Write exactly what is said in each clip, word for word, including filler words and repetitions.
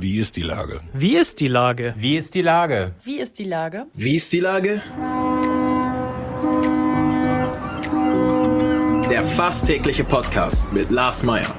Wie ist die Lage? Wie ist die Lage? Wie ist die Lage? Wie ist die Lage? Wie ist die Lage? Der fast tägliche Podcast mit Lars Meyer.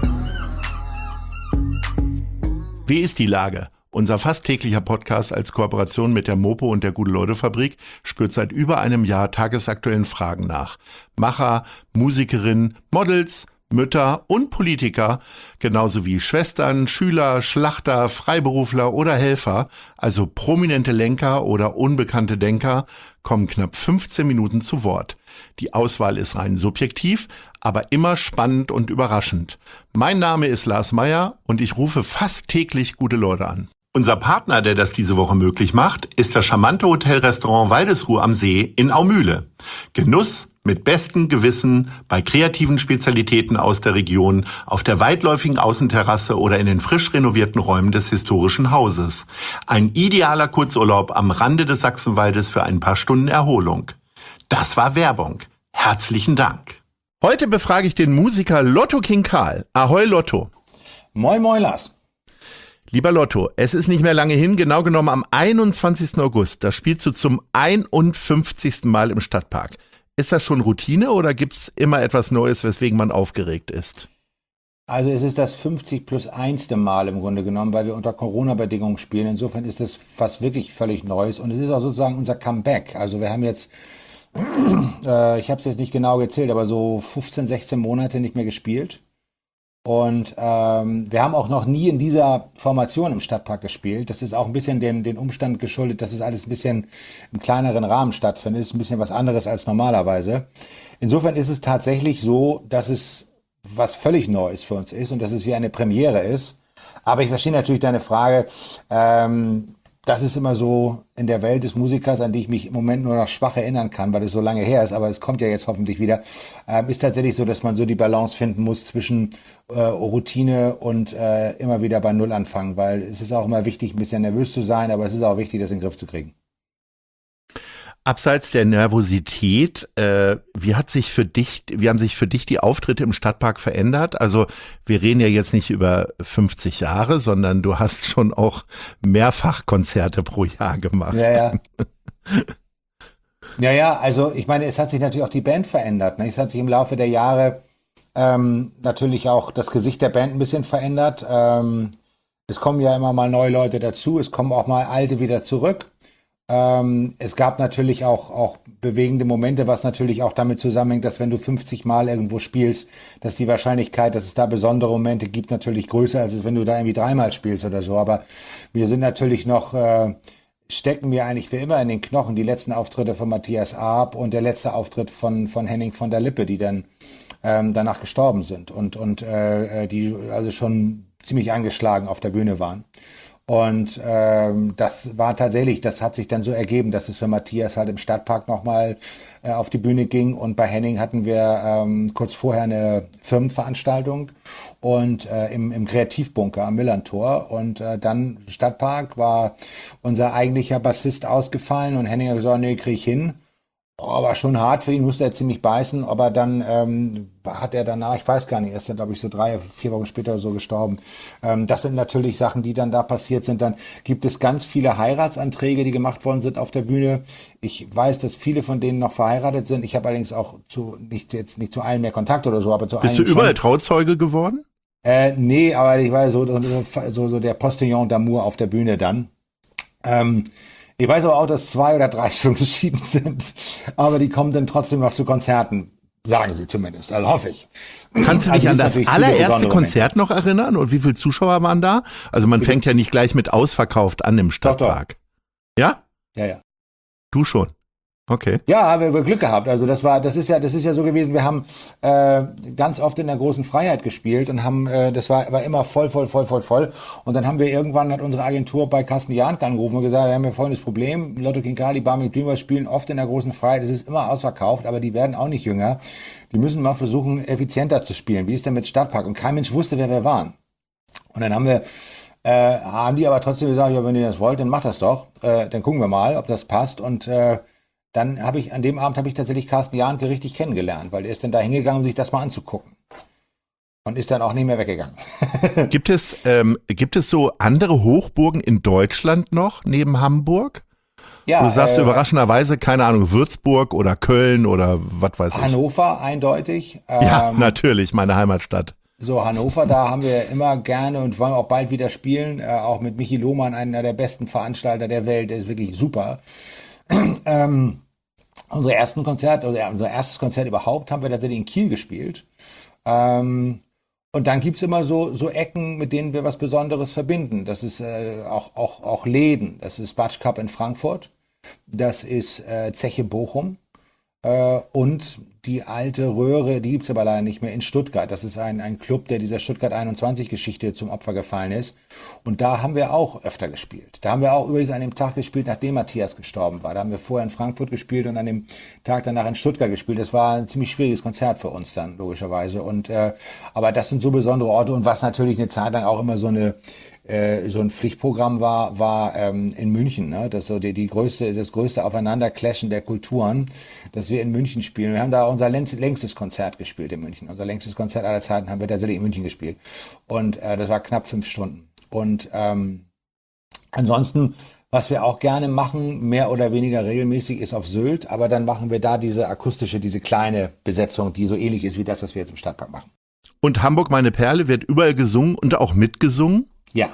Wie ist die Lage? Unser fast täglicher Podcast als Kooperation mit der Mopo und der Gute-Leute-Fabrik spürt seit über einem Jahr tagesaktuellen Fragen nach. Macher, Musikerinnen, Models, Mütter und Politiker, genauso wie Schwestern, Schüler, Schlachter, Freiberufler oder Helfer, also prominente Lenker oder unbekannte Denker, kommen knapp fünfzehn Minuten zu Wort. Die Auswahl ist rein subjektiv, aber immer spannend und überraschend. Mein Name ist Lars Meyer und ich rufe fast täglich gute Leute an. Unser Partner, der das diese Woche möglich macht, ist das charmante Hotelrestaurant Waldesruh am See in Aumühle. Genuss mit bestem Gewissen bei kreativen Spezialitäten aus der Region, auf der weitläufigen Außenterrasse oder in den frisch renovierten Räumen des historischen Hauses. Ein idealer Kurzurlaub am Rande des Sachsenwaldes für ein paar Stunden Erholung. Das war Werbung. Herzlichen Dank. Heute befrage ich den Musiker Lotto King Karl. Ahoi Lotto. Moin moin Lars. Lieber Lotto, es ist nicht mehr lange hin, genau genommen am einundzwanzigsten August. Da spielst du zum einundfünfzigsten Mal im Stadtpark. Ist das schon Routine oder gibt's immer etwas Neues, weswegen man aufgeregt ist? Also es ist das fünfzig plus eins Mal im Grunde genommen, weil wir unter Corona-Bedingungen spielen. Insofern ist das fast wirklich völlig Neues und es ist auch sozusagen unser Comeback. Also wir haben jetzt, äh, ich habe es jetzt nicht genau gezählt, aber so fünfzehn, sechzehn Monate nicht mehr gespielt. Und ähm, wir haben auch noch nie in dieser Formation im Stadtpark gespielt. Das ist auch ein bisschen dem den Umstand geschuldet, dass es alles ein bisschen im kleineren Rahmen stattfindet. Ist ein bisschen was anderes als normalerweise. Insofern ist es tatsächlich so, dass es was völlig Neues für uns ist und dass es wie eine Premiere ist. Aber ich verstehe natürlich deine Frage. Ähm, das ist immer so in der Welt des Musikers, an die ich mich im Moment nur noch schwach erinnern kann, weil es so lange her ist, aber es kommt ja jetzt hoffentlich wieder, ähm, ist tatsächlich so, dass man so die Balance finden muss zwischen äh, Routine und äh, immer wieder bei Null anfangen, weil es ist auch immer wichtig, ein bisschen nervös zu sein, aber es ist auch wichtig, das in den Griff zu kriegen. Abseits der Nervosität, äh, wie hat sich für dich, wie haben sich für dich die Auftritte im Stadtpark verändert? Also wir reden ja jetzt nicht über fünfzig Jahre, sondern du hast schon auch mehrfach Konzerte pro Jahr gemacht. Ja, ja. Ja, ja, also ich meine, es hat sich natürlich auch die Band verändert. Ne? Es hat sich im Laufe der Jahre ähm, natürlich auch das Gesicht der Band ein bisschen verändert. Ähm, es kommen ja immer mal neue Leute dazu, es kommen auch mal alte wieder zurück. Ähm, es gab natürlich auch, auch bewegende Momente, was natürlich auch damit zusammenhängt, dass wenn du fünfzig Mal irgendwo spielst, dass die Wahrscheinlichkeit, dass es da besondere Momente gibt, natürlich größer ist, als wenn du da irgendwie dreimal spielst oder so. Aber wir sind natürlich noch, äh, stecken wir eigentlich für immer in den Knochen die letzten Auftritte von Matthias Arp und der letzte Auftritt von, von Henning von der Lippe, die dann ähm, danach gestorben sind und, und äh, die also schon ziemlich angeschlagen auf der Bühne waren. Und ähm, das war tatsächlich, das hat sich dann so ergeben, dass es für Matthias halt im Stadtpark nochmal äh, auf die Bühne ging. Und bei Henning hatten wir ähm, kurz vorher eine Firmenveranstaltung und äh, im, im Kreativbunker am Millantor. Und äh, dann Stadtpark war unser eigentlicher Bassist ausgefallen und Henning hat gesagt, nee, krieg ich hin. Oh, war schon hart für ihn, musste er ziemlich beißen, aber dann ähm, hat er danach, ich weiß gar nicht, er ist dann, glaube ich, so drei, vier Wochen später so gestorben. Ähm, das sind natürlich Sachen, die dann da passiert sind. Dann gibt es ganz viele Heiratsanträge, die gemacht worden sind auf der Bühne. Ich weiß, dass viele von denen noch verheiratet sind. Ich habe allerdings auch zu nicht jetzt nicht zu allen mehr Kontakt oder so, aber zu Bist allen du überall schon. Trauzeuge geworden? Äh, nee, aber ich war so, so, so der Postillon d'amour auf der Bühne dann. Ähm, Ich weiß aber auch, dass zwei oder drei schon geschieden sind, aber die kommen dann trotzdem noch zu Konzerten, sagen sie zumindest, also hoffe ich. Kannst du dich Also an gibt's das natürlich viele allererste besondere Konzert noch erinnern und wie viele Zuschauer waren da? Also man fängt ja nicht gleich mit ausverkauft an im Stadtpark. Ja? Ja, ja. Du schon. Okay. Ja, wir haben Glück gehabt. Also das war, das ist ja, das ist ja so gewesen. Wir haben äh, ganz oft in der großen Freiheit gespielt und haben, äh, das war, war immer voll, voll, voll, voll, voll. Und dann haben wir irgendwann hat unsere Agentur bei Carsten Jank angerufen und gesagt, wir haben ja folgendes Problem: Lotto King Karl, die Barming Dreamers spielen oft in der großen Freiheit. Es ist immer ausverkauft, aber die werden auch nicht jünger. Die müssen mal versuchen, effizienter zu spielen. Wie ist denn mit Stadtpark? Und kein Mensch wusste, wer wir waren. Und dann haben wir äh, haben die aber trotzdem gesagt, ja, wenn ihr das wollt, dann macht das doch. Äh, dann gucken wir mal, ob das passt. Und äh, dann habe ich, an dem Abend habe ich tatsächlich Carsten Janke richtig kennengelernt, weil er ist dann da hingegangen, um sich das mal anzugucken. und ist dann auch nicht mehr weggegangen. Gibt es, ähm, gibt es so andere Hochburgen in Deutschland noch neben Hamburg? Ja, du sagst äh, überraschenderweise, keine Ahnung, Würzburg oder Köln oder was weiß ich. Hannover eindeutig. Ja, Ähm, natürlich, meine Heimatstadt. So, Hannover, da haben wir immer gerne und wollen auch bald wieder spielen. Äh, auch mit Michi Lohmann, einer der besten Veranstalter der Welt, der ist wirklich super. ähm, unsere ersten Konzerte, oder unser erstes Konzert überhaupt haben wir tatsächlich in Kiel gespielt. Ähm, und dann gibt's immer so, so Ecken, mit denen wir was Besonderes verbinden. Das ist äh, auch, auch, auch Läden. Das ist Batsch Cup in Frankfurt. Das ist äh, Zeche Bochum. Äh, und die alte Röhre, die gibt's aber leider nicht mehr, in Stuttgart. Das ist ein, ein Club, der dieser Stuttgart einundzwanzig-Geschichte zum Opfer gefallen ist. Und da haben wir auch öfter gespielt. Da haben wir auch übrigens an dem Tag gespielt, nachdem Matthias gestorben war. Da haben wir vorher in Frankfurt gespielt und an dem Tag danach in Stuttgart gespielt. Das war ein ziemlich schwieriges Konzert für uns dann, logischerweise. Und äh, aber das sind so besondere Orte. Und was natürlich eine Zeit lang auch immer so eine äh, so ein Pflichtprogramm war, war ähm, in München, ne? Das so die, die größte, das größte Aufeinanderclashen der Kulturen, dass wir in München spielen. Wir haben da unser längstes Konzert gespielt in München. Unser längstes Konzert aller Zeiten haben wir tatsächlich in München gespielt. Und äh, das war knapp fünf Stunden. Und ähm, ansonsten, was wir auch gerne machen, mehr oder weniger regelmäßig, ist auf Sylt. Aber dann machen wir da diese akustische, diese kleine Besetzung, die so ähnlich ist wie das, was wir jetzt im Stadtpark machen. Und Hamburg, meine Perle, wird überall gesungen und auch mitgesungen? Ja.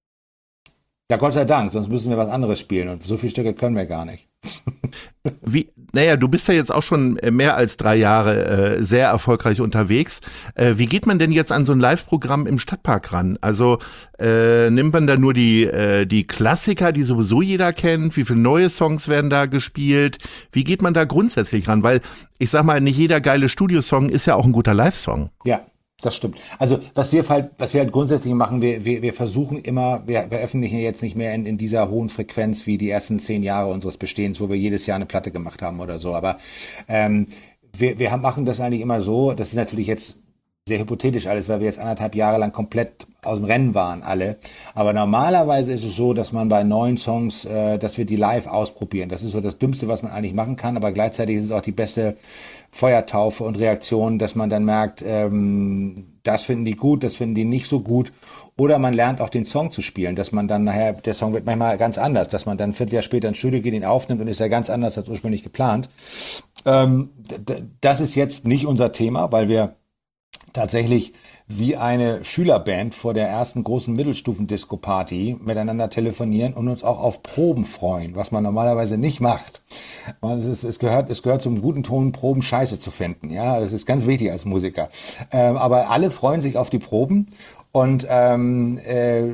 Ja, Gott sei Dank, sonst müssen wir was anderes spielen. Und so viele Stücke können wir gar nicht. Wie, naja, du bist ja jetzt auch schon mehr als drei Jahre äh, sehr erfolgreich unterwegs. Äh, wie geht man denn jetzt an so ein Live-Programm im Stadtpark ran? Also äh, nimmt man da nur die, äh, die Klassiker, die sowieso jeder kennt? Wie viele neue Songs werden da gespielt? Wie geht man da grundsätzlich ran? Weil ich sag mal, nicht jeder geile Studiosong ist ja auch ein guter Live-Song. Ja. Das stimmt. Also was wir halt, was wir halt grundsätzlich machen, wir, wir, wir versuchen immer, wir veröffentlichen jetzt nicht mehr in, in dieser hohen Frequenz wie die ersten zehn Jahre unseres Bestehens, wo wir jedes Jahr eine Platte gemacht haben oder so. Aber ähm, wir, wir haben, machen das eigentlich immer so. Das ist natürlich jetzt sehr hypothetisch alles, weil wir jetzt anderthalb Jahre lang komplett aus dem Rennen waren alle. Aber normalerweise ist es so, dass man bei neuen Songs, äh, dass wir die live ausprobieren. Das ist so das Dümmste, was man eigentlich machen kann. Aber gleichzeitig ist es auch die beste Feuertaufe und Reaktion, dass man dann merkt, ähm, das finden die gut, das finden die nicht so gut. Oder man lernt auch den Song zu spielen, dass man dann nachher, der Song wird manchmal ganz anders, dass man dann ein Vierteljahr später ins Studio geht, ihn aufnimmt und ist ja ganz anders als ursprünglich geplant. Ähm, d- das ist jetzt nicht unser Thema, weil wir tatsächlich wie eine Schülerband vor der ersten großen Mittelstufen-Disco-Party miteinander telefonieren und uns auch auf Proben freuen, was man normalerweise nicht macht. Es, ist, es, gehört, es gehört zum guten Ton, Proben scheiße zu finden. Ja, das ist ganz wichtig als Musiker. Ähm, aber alle freuen sich auf die Proben. Und ähm, äh,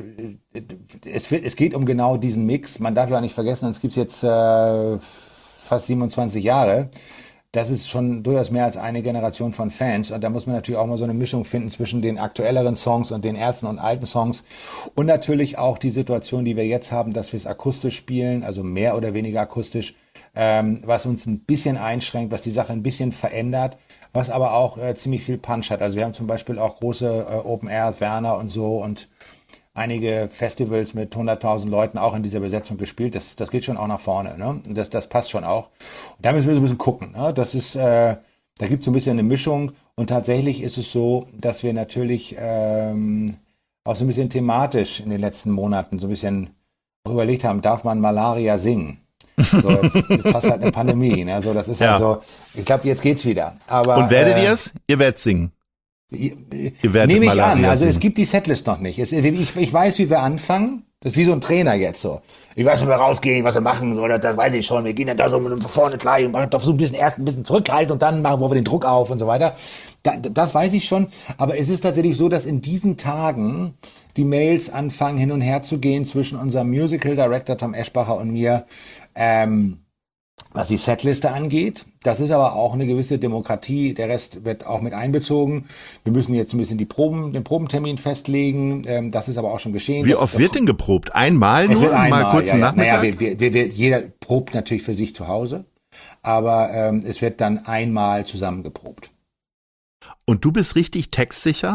es, wird, es geht um genau diesen Mix. Man darf ja auch nicht vergessen, es gibt jetzt äh, fast siebenundzwanzig Jahre. Das ist schon durchaus mehr als eine Generation von Fans. Und da muss man natürlich auch mal so eine Mischung finden zwischen den aktuelleren Songs und den ersten und alten Songs. Und natürlich auch die Situation, die wir jetzt haben, dass wir es akustisch spielen, also mehr oder weniger akustisch, ähm, was uns ein bisschen einschränkt, was die Sache ein bisschen verändert, was aber auch äh, ziemlich viel Punch hat. Also wir haben zum Beispiel auch große äh, Open Air, Werner und so und einige Festivals mit hunderttausend Leuten auch in dieser Besetzung gespielt. Das, das geht schon auch nach vorne, ne? Das, das passt schon auch. Und da müssen wir so ein bisschen gucken, ne? Das ist, äh, da gibt es so ein bisschen eine Mischung. Und tatsächlich ist es so, dass wir natürlich ähm, auch so ein bisschen thematisch in den letzten Monaten so ein bisschen überlegt haben, darf man Malaria singen? So, jetzt, jetzt hast du halt eine Pandemie, ne? So, das ist Ja. halt so, ich glaube, jetzt geht's wieder. Aber, Und werdet äh, ihr es? Ihr werdet singen. Ihr werdet Nehme ich Malaria an. Also singen. es gibt die Setlist noch nicht. Es, ich, ich weiß, wie wir anfangen. Das ist wie so ein Trainer jetzt so. Ich weiß, wie wir rausgehen, was wir machen, oder das weiß ich schon. Wir gehen dann da so vorne gleich und machen doch so ein bisschen erst ein bisschen zurückhalten und dann machen wir den Druck auf und so weiter. Da, das weiß ich schon. Aber es ist tatsächlich so, dass in diesen Tagen die Mails anfangen hin und her zu gehen zwischen unserem Musical Director Tom Eschbacher und mir, ähm, was die Setliste angeht. Das ist aber auch eine gewisse Demokratie. Der Rest wird auch mit einbezogen. Wir müssen jetzt ein bisschen die Proben, den Probentermin festlegen. Ähm, das ist aber auch schon geschehen. Wie das, oft das, wird denn geprobt? Einmal es nur? wird einmal, mal kurz ja, einen ja. Nachmittag? Naja, wir, wir, wir, jeder probt natürlich für sich zu Hause. Aber ähm, es wird dann einmal zusammen geprobt. Und du bist richtig textsicher?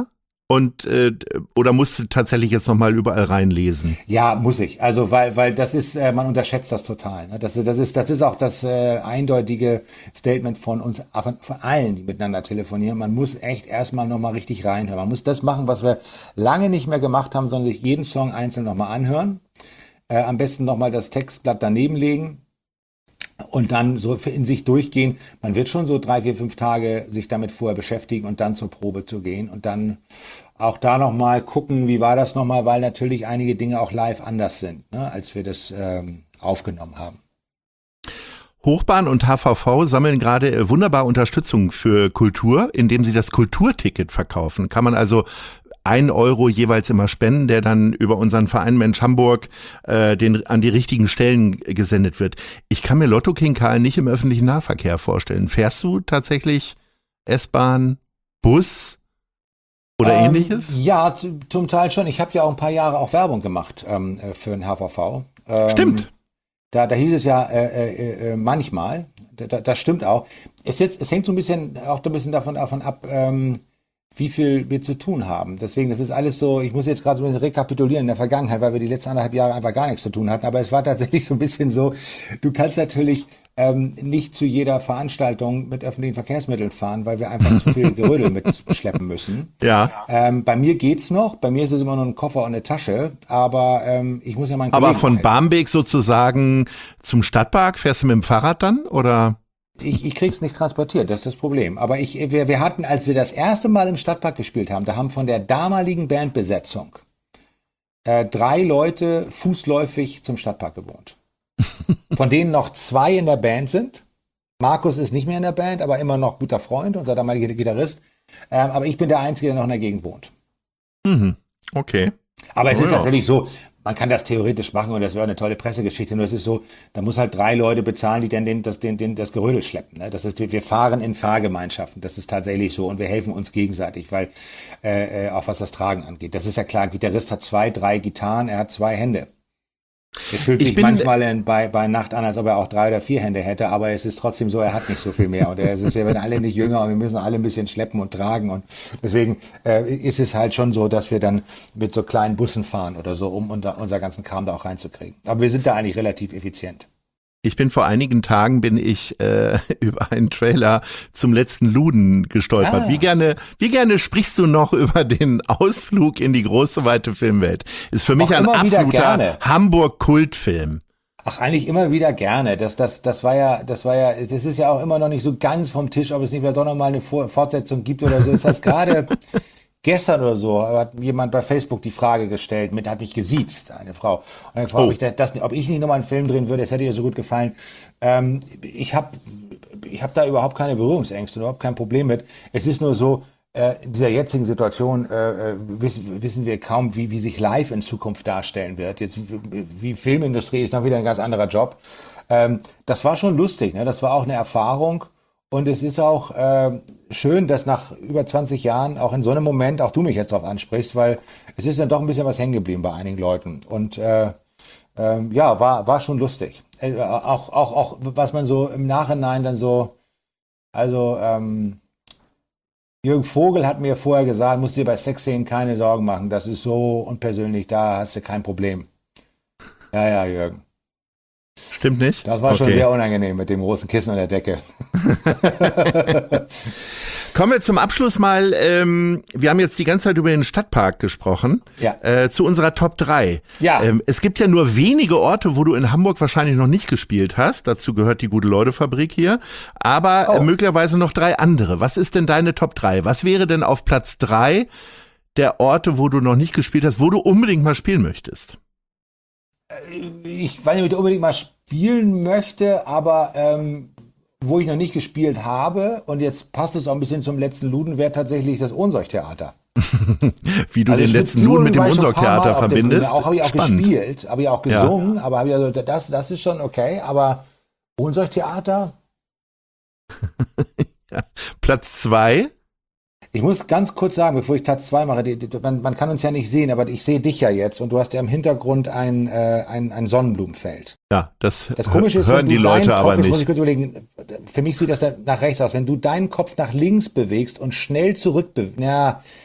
Und äh, oder musst du tatsächlich jetzt nochmal überall reinlesen? Ja, muss ich. Also weil weil das ist, äh, man unterschätzt das total. Ne? Das, das ist das ist auch das äh, eindeutige Statement von uns, von, von allen, die miteinander telefonieren. Man muss echt erstmal nochmal richtig reinhören. Man muss das machen, was wir lange nicht mehr gemacht haben, sondern sich jeden Song einzeln nochmal anhören. Äh, am besten nochmal das Textblatt daneben legen. Und dann so in sich durchgehen. Man wird schon so drei, vier, fünf Tage sich damit vorher beschäftigen und dann zur Probe zu gehen und dann auch da nochmal gucken, wie war das nochmal, weil natürlich einige Dinge auch live anders sind, ne, als wir das ähm, aufgenommen haben. Hochbahn und H V V sammeln gerade wunderbar Unterstützung für Kultur, indem sie das Kulturticket verkaufen. Kann man also ein Euro jeweils immer spenden, der dann über unseren Verein Mensch Hamburg äh, den, an die richtigen Stellen gesendet wird. Ich kann mir Lotto King Karl nicht im öffentlichen Nahverkehr vorstellen. Fährst du tatsächlich S-Bahn, Bus oder ähm, ähnliches? Ja, z- zum Teil schon. Ich habe ja auch ein paar Jahre auch Werbung gemacht ähm, für den H V V. Ähm, Stimmt. Da, da hieß es ja äh, äh, äh, manchmal, da, das stimmt auch. Es, jetzt, es hängt so ein bisschen auch ein bisschen davon, davon ab, ähm, wie viel wir zu tun haben. Deswegen, das ist alles so, ich muss jetzt gerade so ein bisschen rekapitulieren in der Vergangenheit, weil wir die letzten anderthalb Jahre einfach gar nichts zu tun hatten. Aber es war tatsächlich so ein bisschen so, du kannst natürlich ähm, nicht zu jeder Veranstaltung mit öffentlichen Verkehrsmitteln fahren, weil wir einfach zu viel Gerödel mitschleppen müssen. Ja. Ähm, bei mir geht's noch, bei mir ist es immer nur ein Koffer und eine Tasche, aber ähm, ich muss ja meinen Kollegen Aber von helfen. Barmbek sozusagen zum Stadtpark, fährst du mit dem Fahrrad dann, oder? Ich, ich krieg's nicht transportiert, das ist das Problem. Aber ich, wir, wir hatten, als wir das erste Mal im Stadtpark gespielt haben, da haben von der damaligen Bandbesetzung äh, drei Leute fußläufig zum Stadtpark gewohnt. Von denen noch zwei in der Band sind. Markus ist nicht mehr in der Band, aber immer noch guter Freund, unser damaliger Gitarrist. Ähm, aber ich bin der Einzige, der noch in der Gegend wohnt. Mhm. Okay. Aber es Oh ist ja. tatsächlich so, man kann das theoretisch machen und das wäre eine tolle Pressegeschichte. Nur es ist so, da muss halt drei Leute bezahlen, die dann den, das, den, den, das Gerödel schleppen. Ne? Das ist, wir fahren in Fahrgemeinschaften. Das ist tatsächlich so und wir helfen uns gegenseitig, weil äh, auch was das Tragen angeht. Das ist ja klar. Gitarrist hat zwei, drei Gitarren, er hat zwei Hände. Es fühlt Ich sich bin- manchmal in, bei, bei Nacht an, als ob er auch drei oder vier Hände hätte, aber es ist trotzdem so, er hat nicht so viel mehr. Und er ist, wir werden alle nicht jünger und wir müssen alle ein bisschen schleppen und tragen. Und deswegen äh, ist es halt schon so, dass wir dann mit so kleinen Bussen fahren oder so, um unser, unser ganzen Kram da auch reinzukriegen. Aber wir sind da eigentlich relativ effizient. Ich bin vor einigen Tagen bin ich äh, über einen Trailer zum letzten Luden gestolpert. Ah. Wie gerne, wie gerne sprichst du noch über den Ausflug in die große weite Filmwelt? Ist für mich Auch ein immer wieder absoluter gerne. Hamburg-Kultfilm. Ach, eigentlich immer wieder gerne. Das, das, das war ja, das war ja, das ist ja auch immer noch nicht so ganz vom Tisch, ob es nicht vielleicht doch noch mal eine Vor- Fortsetzung gibt oder so. Das heißt, gerade gestern oder so hat jemand bei Facebook die Frage gestellt, mit hat mich gesiezt, eine Frau. Und dann gefragt, Oh. ob, ich das, ob ich nicht nochmal einen Film drehen würde, das hätte ihr so gut gefallen. Ähm, ich habe ich hab da überhaupt keine Berührungsängste, überhaupt kein Problem mit. Es ist nur so, äh, in dieser jetzigen Situation äh, äh, wissen, wissen wir kaum, wie, wie sich live in Zukunft darstellen wird. Jetzt, wie, wie Filmindustrie ist noch wieder ein ganz anderer Job. Ähm, das war schon lustig, ne? Das war auch eine Erfahrung. Und es ist auch äh, schön, dass nach über zwanzig Jahren auch in so einem Moment auch du mich jetzt drauf ansprichst, weil es ist dann doch ein bisschen was hängen geblieben bei einigen Leuten. Und äh, ähm, ja, war war schon lustig. Äh, auch auch auch was man so im Nachhinein dann so, also ähm, Jürgen Vogel hat mir vorher gesagt, musst dir bei Sexszenen keine Sorgen machen, das ist so unpersönlich, da hast du kein Problem. Ja, ja, Jürgen. Stimmt nicht? Das war schon Okay. sehr unangenehm mit dem großen Kissen an der Decke. Kommen wir zum Abschluss mal. Ähm, wir haben jetzt die ganze Zeit über den Stadtpark gesprochen. Ja. Äh, zu unserer Top drei. Ja. Ähm, es gibt ja nur wenige Orte, wo du in Hamburg wahrscheinlich noch nicht gespielt hast. Dazu gehört die Gute-Leute-Fabrik hier. Aber Oh. äh, möglicherweise noch drei andere. Was ist denn deine Top drei? Was wäre denn auf Platz drei der Orte, wo du noch nicht gespielt hast, wo du unbedingt mal spielen möchtest? Ich weiß nicht, ob ich unbedingt mal spielen möchte, aber ähm, wo ich noch nicht gespielt habe, und jetzt passt es auch ein bisschen zum letzten Luden, wäre tatsächlich das Ohnsorg-Theater. Wie du Also den letzten Schmitz-Tirol Luden mit dem war ich schon ein paar Mal Unsorg-Theater auf der Bühne. verbindest. Auch habe ich auch Spannend. gespielt, habe ich auch Ja. gesungen, aber habe ich also das, das ist schon okay, aber Ohnsorg-Theater? Platz zwei. Ich muss ganz kurz sagen, bevor ich Platz zwei mache, die, die, man, man kann uns ja nicht sehen, aber ich sehe dich ja jetzt und du hast ja im Hintergrund ein, äh, ein, ein Sonnenblumenfeld. Ja, das, Das Komische ist, hören wenn du die Leute deinen aber Kopf, jetzt muss ich nicht. kurz überlegen, für mich sieht das da nach rechts aus, wenn du deinen Kopf nach links bewegst und schnell zurück bewegst, ja,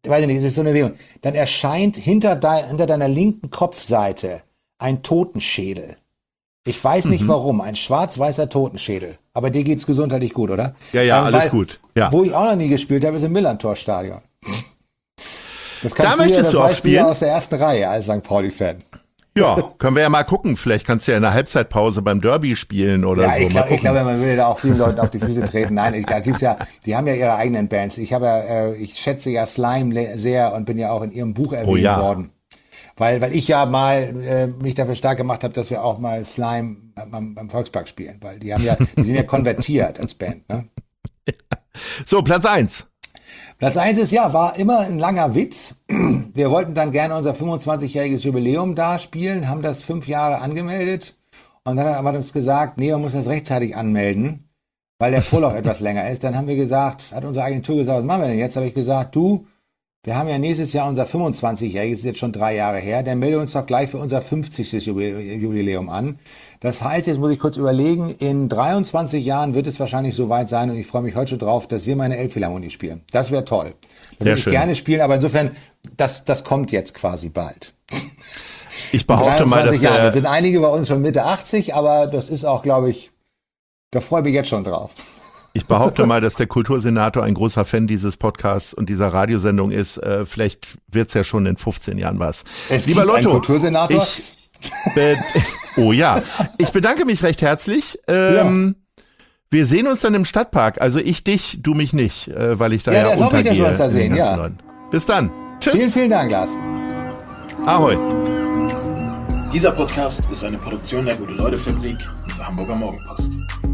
weiß ich nicht, es ist so eine Bewegung, dann erscheint hinter, de, hinter deiner linken Kopfseite ein Totenschädel. Ich weiß nicht mhm. warum, ein schwarz-weißer Totenschädel. Aber dir geht's gesundheitlich gut, oder? Ja, ja, ähm, alles weil, gut. Ja. Wo ich auch noch nie gespielt habe, ist im Millantor-Stadion. Das kannst da du möchtest ja, das du auch weißt spielen? Du ja aus der ersten Reihe als Sankt Pauli-Fan. Ja, können wir ja mal gucken. Vielleicht kannst du ja in der Halbzeitpause beim Derby spielen oder ja, so. Ich glaube, glaub, man will da auch vielen Leuten auf die Füße treten. Nein, da gibt's ja, die haben ja ihre eigenen Bands. Ich habe ja, äh, ich schätze ja Slime sehr und bin ja auch in ihrem Buch erwähnt oh, ja. worden. Weil, weil ich ja mal äh, mich dafür stark gemacht habe, dass wir auch mal Slime beim, beim Volkspark spielen. Weil die haben ja, die sind ja konvertiert als Band, ne? So, Platz eins. Platz eins ist ja, war immer ein langer Witz. Wir wollten dann gerne unser fünfundzwanzigjähriges Jubiläum da spielen, haben das fünf Jahre angemeldet und dann haben wir uns gesagt, nee, man muss das rechtzeitig anmelden, weil der Vorlauf etwas länger ist. Dann haben wir gesagt, hat unsere Agentur gesagt, was machen wir denn jetzt? Habe ich gesagt, du, wir haben ja nächstes Jahr unser fünfundzwanzigjähriges, ist jetzt schon drei Jahre her, dann melde uns doch gleich für unser fünfzigstes Jubiläum an. Das heißt, jetzt muss ich kurz überlegen, in dreiundzwanzig Jahren wird es wahrscheinlich soweit sein und ich freue mich heute schon drauf, dass wir meine Elbphilharmonie spielen. Das wäre toll. Das würde ich gerne spielen, aber insofern, das, das kommt jetzt quasi bald. Ich behaupte mal, dass Jahre. Da sind einige bei uns schon Mitte achtzig, aber das ist auch, glaube ich, da freue ich mich jetzt schon drauf. Ich behaupte mal, dass der Kultursenator ein großer Fan dieses Podcasts und dieser Radiosendung ist. Äh, vielleicht wird's ja schon in fünfzehn Jahren was. Es Lieber gibt Lotto, einen Kultursenator? Ich, äh, oh ja, ich bedanke mich recht herzlich. Ähm, ja. Wir sehen uns dann im Stadtpark. Also ich dich, du mich nicht, äh, weil ich da ja, ja untergehe. Ja, das hoffe ich, dass wir uns da sehen, ja. Neuen. Bis dann. Tschüss. Vielen, vielen Dank, Lars. Ahoi. Dieser Podcast ist eine Produktion der Gute-Leute-Fabrik und der Hamburger Morgenpost.